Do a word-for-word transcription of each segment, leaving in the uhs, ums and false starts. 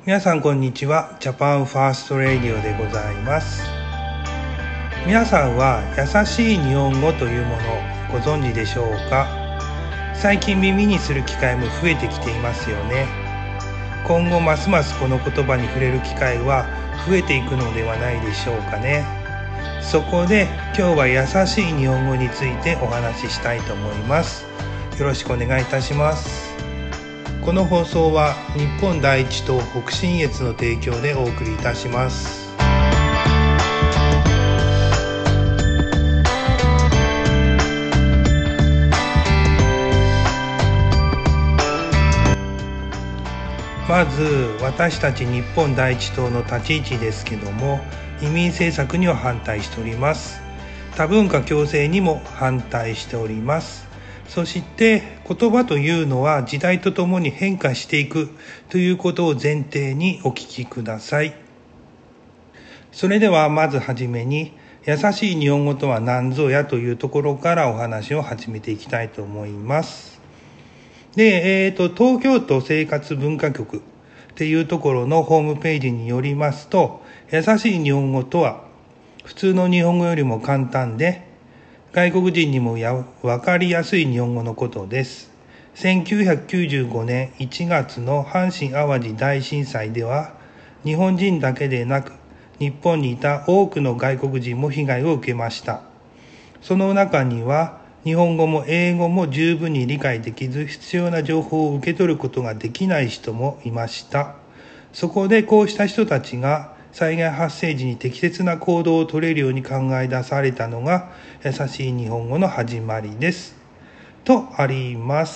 皆さんこんにちは。ジャパンファーストレディオでございます。皆さんは優しい日本語というものをご存知でしょうか？最近耳にする機会も増えてきていますよね。今後ますますこの言葉に触れる機会は増えていくのではないでしょうかね。そこで今日は優しい日本語についてお話ししたいと思います。よろしくお願いいたします。この放送は日本第一党北信越の提供でお送りいたします。まず私たち日本第一党の立ち位置ですけども、移民政策には反対しております。多文化共生にも反対しております。そして言葉というのは時代とともに変化していくということを前提にお聞きください。それではまずはじめに、優しい日本語とは何ぞやというところからお話を始めていきたいと思います。で、えーと、東京都生活文化局っていうところのホームページによりますと、優しい日本語とは普通の日本語よりも簡単で外国人にもや分かりやすい日本語のことです。せんきゅうひゃくきゅうじゅうごねんいちがつの阪神・淡路大震災では、日本人だけでなく日本にいた多くの外国人も被害を受けました。その中には日本語も英語も十分に理解できず、必要な情報を受け取ることができない人もいました。そこでこうした人たちが災害発生時に適切な行動を取れるように考え出されたのが優しい日本語の始まりですとあります。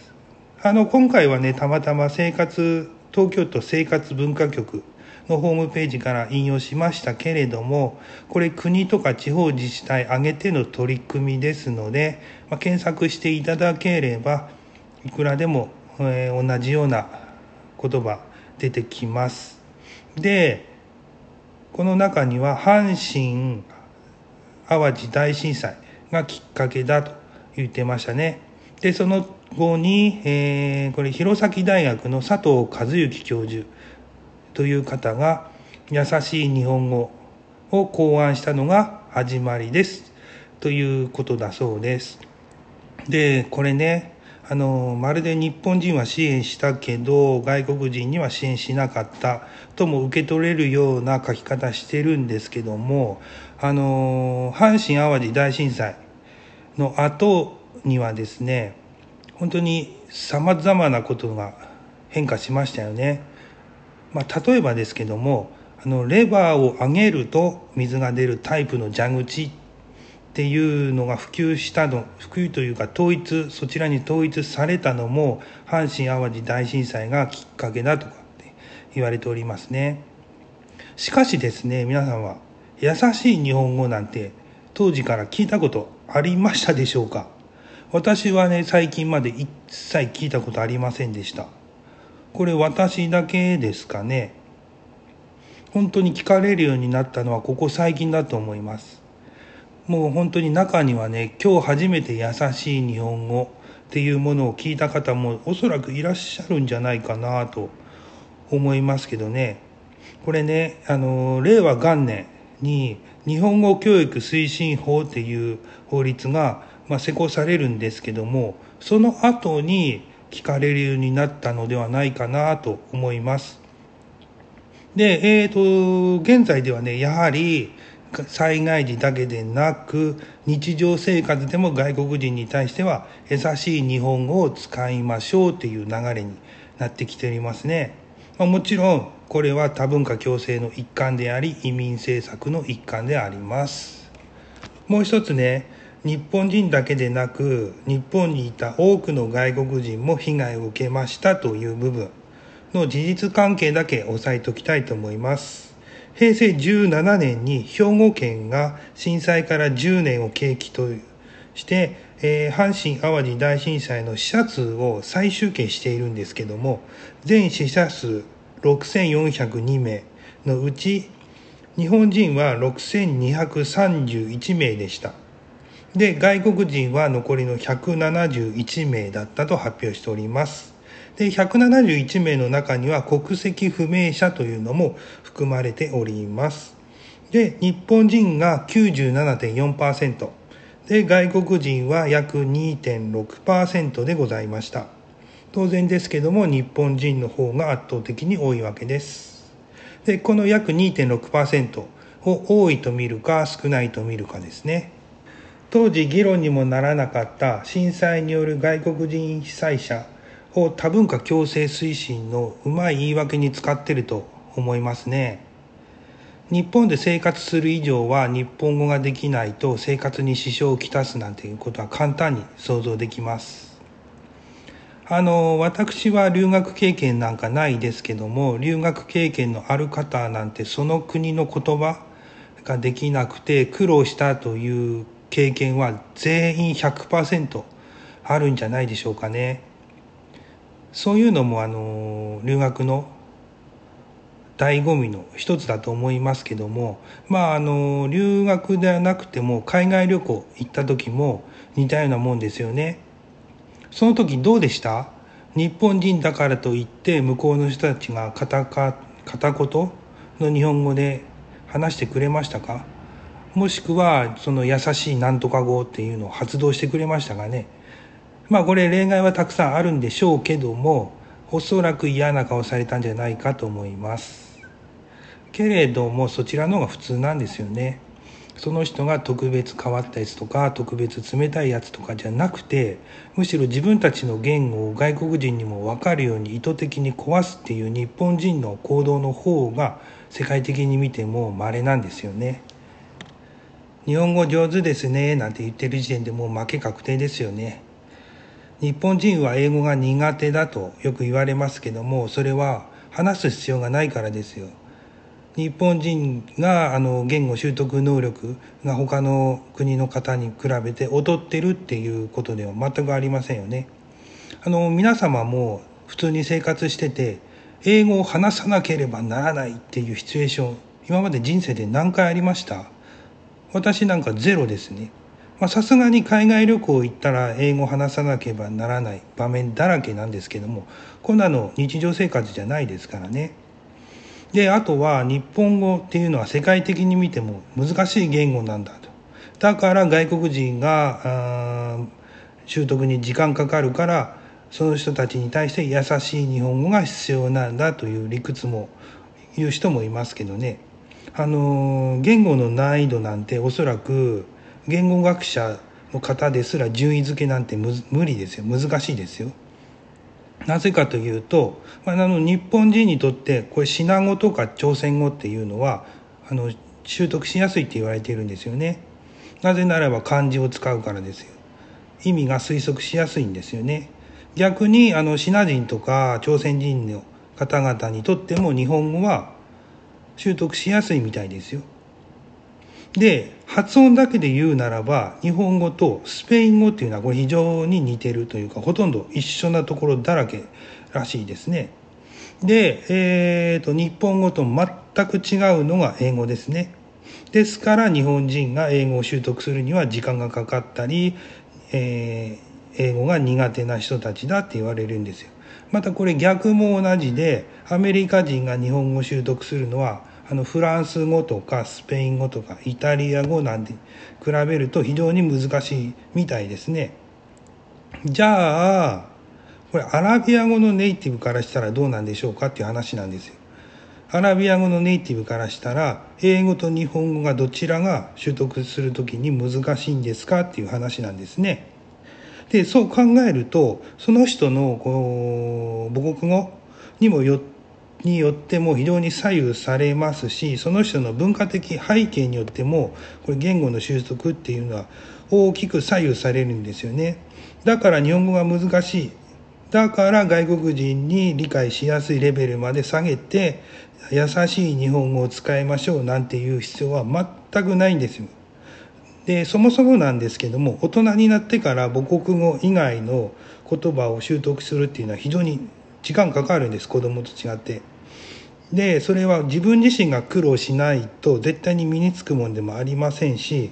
あの今回はね、たまたま生活東京都生活文化局のホームページから引用しましたけれども、これ国とか地方自治体挙げての取り組みですので、まあ、検索していただければいくらでも、えー、同じような言葉出てきます。でこの中には阪神・淡路大震災がきっかけだと言ってましたね。で、その後に、えー、これ弘前大学の佐藤和幸教授という方が優しい日本語を考案したのが始まりですということだそうです。で、これね、あのまるで日本人は支援したけど外国人には支援しなかったとも受け取れるような書き方してるんですけども、あの阪神・淡路大震災の後にはですね、本当に様々なことが変化しましたよね。まあ、例えばですけども、あのレバーを上げると水が出るタイプの蛇口っていうのが普及したの、普及というか統一、そちらに統一されたのも阪神・淡路大震災がきっかけだとかって言われておりますね。しかしですね、皆さんは優しい日本語なんて当時から聞いたことありましたでしょうか？私はね、最近まで一切聞いたことありませんでした。これ私だけですかね。本当に聞かれるようになったのはここ最近だと思います。もう本当に中にはね、今日初めて優しい日本語っていうものを聞いた方もおそらくいらっしゃるんじゃないかなと思いますけどね。これね、あの令和元年に日本語教育推進法っていう法律が、まあ、施行されるんですけども、その後に聞かれるようになったのではないかなと思います。で、えーと現在ではね、やはり災害時だけでなく日常生活でも外国人に対しては優しい日本語を使いましょうという流れになってきておりますね。まあ、もちろんこれは多文化共生の一環であり、移民政策の一環であります。もう一つね、日本人だけでなく日本にいた多くの外国人も被害を受けましたという部分の事実関係だけ押さえておきたいと思います。へいせいじゅうななねんに兵庫県が震災からじゅうねんを契機として、えー、阪神・淡路大震災の死者数を再集計しているんですけども、全死者数ろくせんよんひゃくにめいのうち日本人はろくせんにひゃくさんじゅういちめいでした。で、外国人は残りのひゃくななじゅういちめいだったと発表しております。 で、ひゃくななじゅういちめいの中には国籍不明者というのも含まれております。で、日本人が きゅうじゅうななてんよんパーセント、で、外国人は約 にてんろくパーセント でございました。当然ですけども、日本人の方が圧倒的に多いわけです。で、この約 にてんろくパーセント を多いと見るか少ないと見るかですね。当時議論にもならなかった震災による外国人被災者を多文化共生推進のうまい言い訳に使っていると思いますね。日本で生活する以上は日本語ができないと生活に支障をきたすなんていうことは簡単に想像できます。あの、私は留学経験なんかないですけども、留学経験のある方なんてその国の言葉ができなくて苦労したという経験は全員 ひゃくパーセント あるんじゃないでしょうかね。そういうのもあの留学の醍醐味の一つだと思いますけども、まああの留学ではなくても海外旅行行った時も似たようなもんですよね。その時どうでした？日本人だからといって向こうの人たちが片か片言の日本語で話してくれましたか？もしくはその優しいなんとか語っていうのを発動してくれましたかね。まあこれ例外はたくさんあるんでしょうけども、おそらく嫌な顔されたんじゃないかと思います。けれどもそちらの方が普通なんですよね。その人が特別変わったやつとか特別冷たいやつとかじゃなくて、むしろ自分たちの言語を外国人にも分かるように意図的に壊すっていう日本人の行動の方が世界的に見ても稀なんですよね。日本語上手ですねなんて言ってる時点でもう負け確定ですよね。日本人は英語が苦手だとよく言われますけども、それは話す必要がないからですよ。日本人があの言語習得能力が他の国の方に比べて劣ってるっていうことでは全くありませんよね。あの皆様も普通に生活してて英語を話さなければならないっていうシチュエーション、今まで人生で何回ありました？私なんかゼロですね。さすがに海外旅行行ったら英語を話さなければならない場面だらけなんですけども、こんなの日常生活じゃないですからね。で、あとは日本語っていうのは世界的に見ても難しい言語なんだと。だから外国人が習得に時間かかるから、その人たちに対して優しい日本語が必要なんだという理屈も言う人もいますけどね。あの言語の難易度なんておそらく言語学者の方ですら順位付けなんて無理ですよ。難しいですよ。なぜかというと、まあ、あの日本人にとってこれシナ語とか朝鮮語っていうのはあの習得しやすいって言われているんですよね。なぜならば漢字を使うからですよ。意味が推測しやすいんですよね。逆にあのシナ人とか朝鮮人の方々にとっても日本語は習得しやすいみたいですよ。で、発音だけで言うならば日本語とスペイン語っていうのはこれ非常に似てるというか、ほとんど一緒なところだらけらしいですね。で、えーと日本語と全く違うのが英語ですね。ですから日本人が英語を習得するには時間がかかったり、えー、英語が苦手な人たちだって言われるんですよ。またこれ逆も同じで、アメリカ人が日本語を習得するのはあのフランス語とかスペイン語とかイタリア語なんて比べると非常に難しいみたいですね。じゃあこれアラビア語のネイティブからしたらどうなんでしょうかっていう話なんですよ。アラビア語のネイティブからしたら英語と日本語がどちらが習得するときに難しいんですかっていう話なんですね。で、そう考えるとその人のこう母国語にもよによっても非常に左右されますし、その人の文化的背景によってもこれ言語の習得っていうのは大きく左右されるんですよね。だから日本語が難しい。だから外国人に理解しやすいレベルまで下げて優しい日本語を使いましょうなんていう必要は全くないんですよ。で、そもそもなんですけども、大人になってから母国語以外の言葉を習得するっていうのは非常に時間かかるんです、子供と違って。で、それは自分自身が苦労しないと絶対に身につくもんでもありませんし、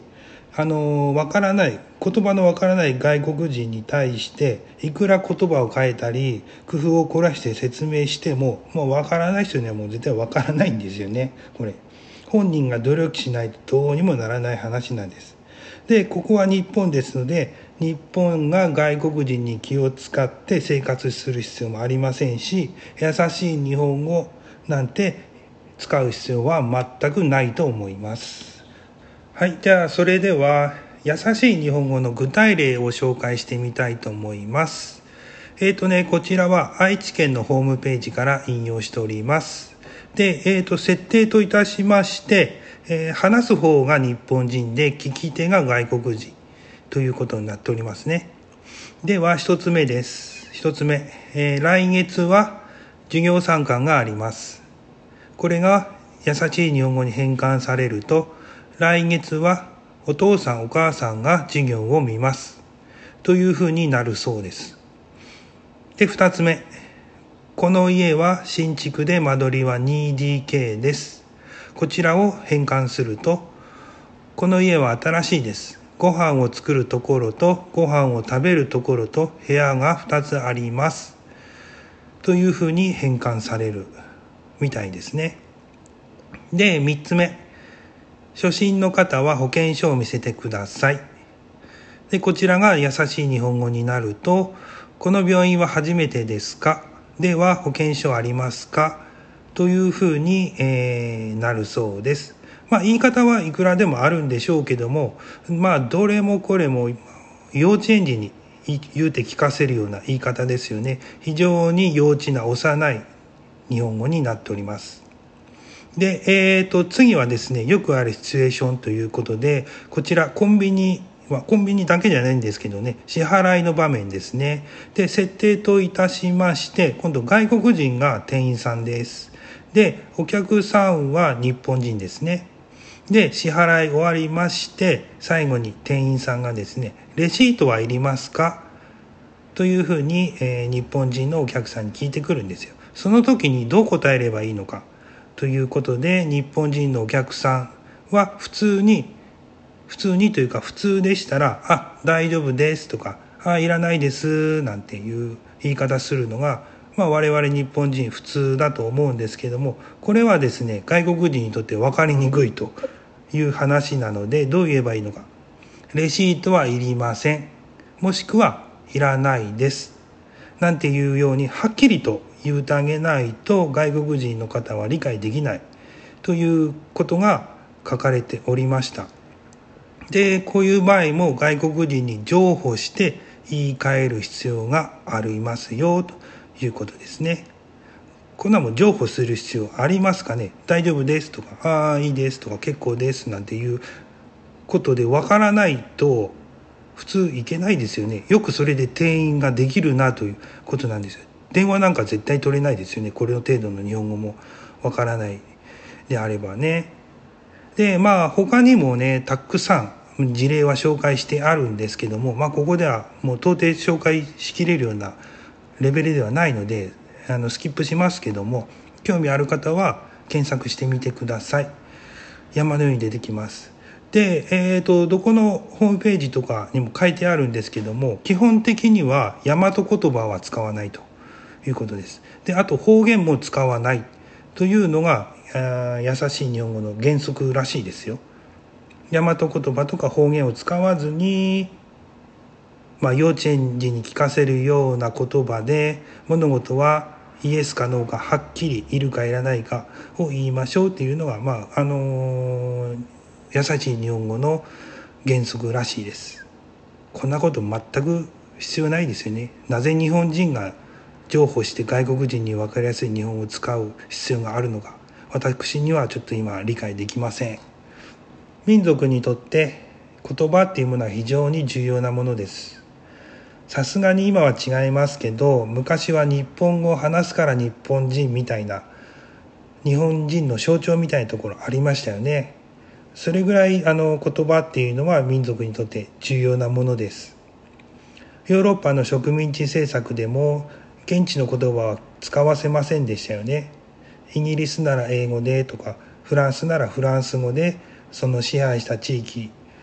あのわからない言葉のわからない外国人に対していくら言葉を変えたり工夫を凝らして説明してももうわからない人にはもう絶対わからないんですよね。これ本人が努力しないとどうにもならない話なんです。でここは日本ですので日本が外国人に気を使って生活する必要もありませんし、優しい日本語なんて使う必要は全くないと思います。はい、じゃあそれでは優しい日本語の具体例を紹介してみたいと思います。えーとね、こちらは愛知県のホームページから引用しております。で、えーと、設定といたしまして、えー、話す方が日本人で聞き手が外国人ということになっておりますね。では一つ目です。一つ目、えー、来月は授業参観があります。これが優しい日本語に変換されると、来月はお父さんお母さんが授業を見ますというふうになるそうです。で、二つ目、この家は新築で間取りは ツーディーケー です。こちらを変換すると、この家は新しいです。ご飯を作るところとご飯を食べるところと部屋がふたつありますというふうに変換されるみたいですね。で、三つ目、初心の方は保険証を見せてください。で、こちらが優しい日本語になると、この病院は初めてですか？では保険証ありますか？というふうに、えー、なるそうです。まあ言い方はいくらでもあるんでしょうけども、まあどれもこれも幼稚園児に言うて聞かせるような言い方ですよね。非常に幼稚な幼い日本語になっております。で、えーと、次はですね、よくあるシチュエーションということで、こちらコンビニは、コンビニだけじゃないんですけどね、支払いの場面ですね。で、設定といたしまして、今度外国人が店員さんです。で、お客さんは日本人ですね。で、支払い終わりまして、最後に店員さんがですね、レシートはいりますか？というふうに、えー、日本人のお客さんに聞いてくるんですよ。その時にどう答えればいいのか。ということで日本人のお客さんは普通に普通にというか普通でしたらあ大丈夫ですとかあいらないですなんていう言い方するのが、まあ、我々日本人普通だと思うんですけども、これはですね外国人にとって分かりにくいという話なので、どう言えばいいのか。レシートはいりません、もしくはいらないですなんていうようにはっきりと言うてあげないと外国人の方は理解できないということが書かれておりました。で、こういう場合も外国人に譲歩して言い換える必要がありますよということですね。こんなもん譲歩する必要ありますかね。大丈夫ですとか、ああいいですとか、結構ですなんていうことでわからないと普通いけないですよね。よくそれで店員ができるなということなんですよ。電話なんか絶対取れないですよね。これの程度の日本語もわからないであればね。で、まあ他にもね、たくさん事例は紹介してあるんですけども、まあここではもう到底紹介しきれるようなレベルではないので、あのスキップしますけども、興味ある方は検索してみてください。山のように出てきます。で、えーと、どこのホームページとかにも書いてあるんですけども、基本的には大和言葉は使わないということです。で、あと方言も使わないというのが優しい日本語の原則らしいですよ。大和言葉とか方言を使わずに、まあ、幼稚園児に聞かせるような言葉で物事はイエスかノーかはっきりいるかいらないかを言いましょうっていうのが、まああのー、優しい日本語の原則らしいです。こんなこと全く必要ないですよね。なぜ日本人が譲歩して外国人に分かりやすい日本語を使う必要があるのか、私にはちょっと今理解できません。民族にとって言葉っていうものは非常に重要なものです。さすがに今は違いますけど、昔は日本語を話すから日本人みたいな、日本人の象徴みたいなところありましたよね。それぐらいあの言葉っていうのは民族にとって重要なものです。ヨーロッパの植民地政策でも現地の言葉は使わせませんでしたよね。イギリスなら英語でとか、フランスならフランス語でその支配した地域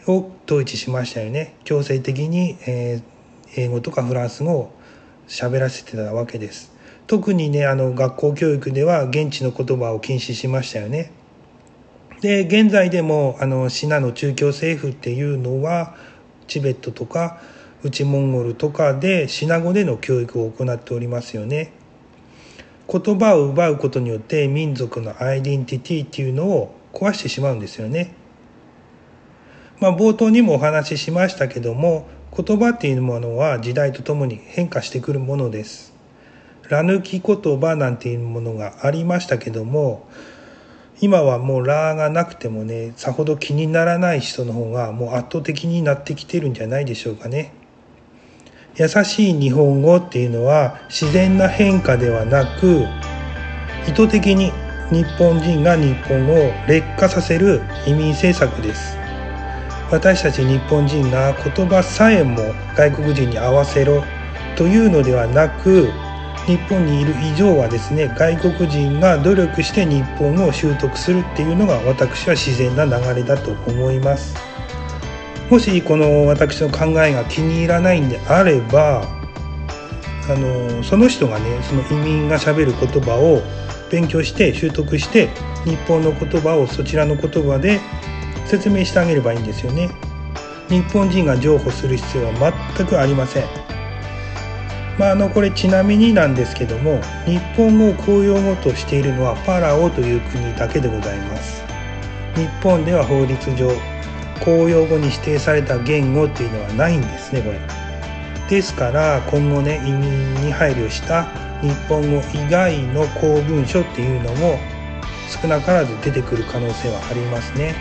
を統一しましたよね。強制的に、えー、英語とかフランス語を喋らせてたわけです。特にね、あの学校教育では現地の言葉を禁止しましたよね。で、現在でもあのシナの中共政府っていうのはチベットとか内モンゴルとかでシナ語での教育を行っておりますよね。言葉を奪うことによって民族のアイデンティティっていうのを壊してしまうんですよね。まあ、冒頭にもお話ししましたけども、言葉っていうものは時代とともに変化してくるものです。ラ抜き言葉なんていうものがありましたけども、今はもうラがなくてもね、さほど気にならない人の方がもう圧倒的になってきてるんじゃないでしょうかね。優しい日本語っていうのは自然な変化ではなく、意図的に日本人が日本を劣化させる移民政策です。私たち日本人が言葉さえも外国人に合わせろというのではなく、日本にいる以上はですね、外国人が努力して日本を習得するっていうのが私は自然な流れだと思います。もしこの私の考えが気に入らないんであれば、あのその人がね、その移民がしゃべる言葉を勉強して習得して日本の言葉をそちらの言葉で説明してあげればいいんですよね。日本人が譲歩する必要は全くありません。まあ、あのこれちなみになんですけども、日本語を公用語としているのはパラオという国だけでございます。日本では法律上公用語に指定された言語っていうのはないんですね、これ。ですから今後ね、移民に配慮した日本語以外の公文書っていうのも少なからず出てくる可能性はありますね。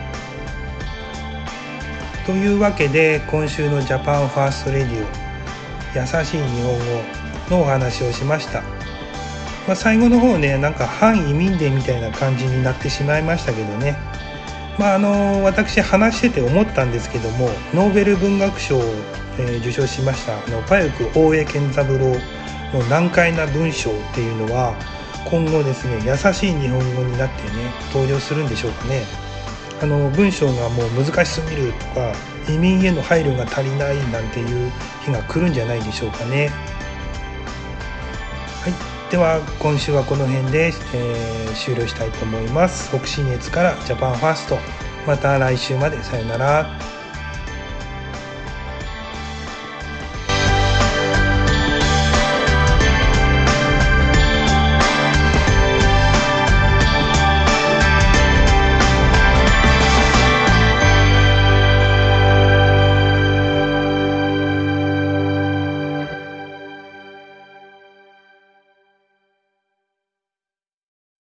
というわけで、今週のジャパンファーストレディオ、優しい日本語のお話をしました。まあ、最後の方ね、なんか反移民デーみたいな感じになってしまいましたけどね。まあ、あの私話してて思ったんですけども、ノーベル文学賞を、えー、受賞しましたあのパユク大江健三郎の難解な文章っていうのは今後ですね、優しい日本語になってね登場するんでしょうかね。あの文章がもう難しすぎるとか、移民への配慮が足りないなんていう日が来るんじゃないでしょうかね。はい、では今週はこの辺で、えー、終了したいと思います。北信越からジャパンファースト、また来週まで、さよなら。